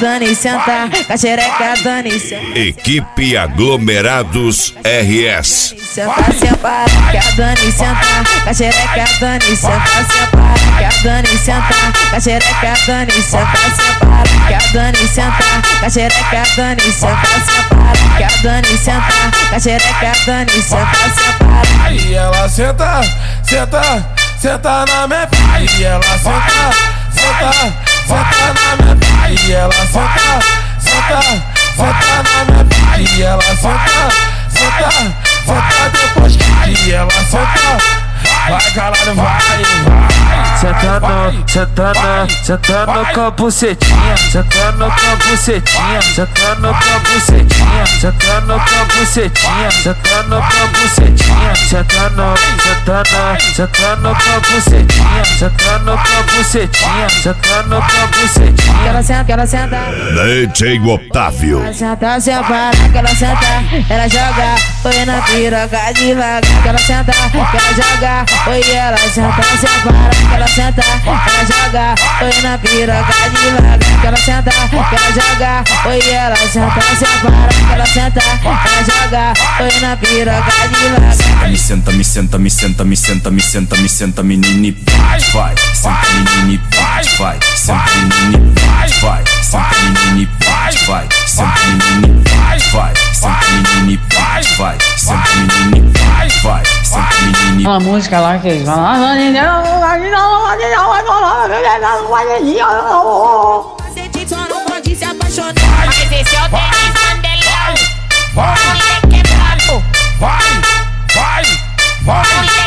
Dani senta, com a xereca Dani senta. Equipe Aglomerados RS. Senta, separa, que a Dani senta, com a xereca Dani senta, separa, que a Dani senta, com a xereca Dani senta, separa, que a Dani senta, com a xereca Dani senta, separa, que a Dani senta, com a xereca Dani senta, separa. Aí ela senta, senta, senta na minha pica. Aí ela senta, senta, senta na minha pica. Aí ela senta, senta, senta na minha pica. Aí ela senta, senta, senta depois que ela senta. Vai caralho, vai. Sentando com a bucetinha, sentando com a bucetinha, sentando com a bucetinha, sentando com a bucetinha, sentando com a bucetinha, sentando com a bucetinha, sentando com a bucetinha, sentando com a bucetinha. Que ela senta, DJ Otávio. ela senta, separa, que ela senta, ela joga, foi na piroca devagar. Que ela senta, que ela joga, oi ela senta, separa, que ela senta, ela joga, oi na piroca devagar. Que ela senta, que ela joga, oi ela senta, separa, que ela senta, ela joga, oi na piroca devagar. Me senta, me senta, me senta, me senta, me senta, me senta, menine, vai, senta menine, vai, senta menine, vai, senta menine, vai, senta menine, vai, senta menine, vai, senta menine, vai, senta menine. Aquela música lá que eles falam. Sente só não pode se apaixonar. Mas esse é o Denis Mandelão. Vai, Moleque é brabo. vai, vai, vai. Moleque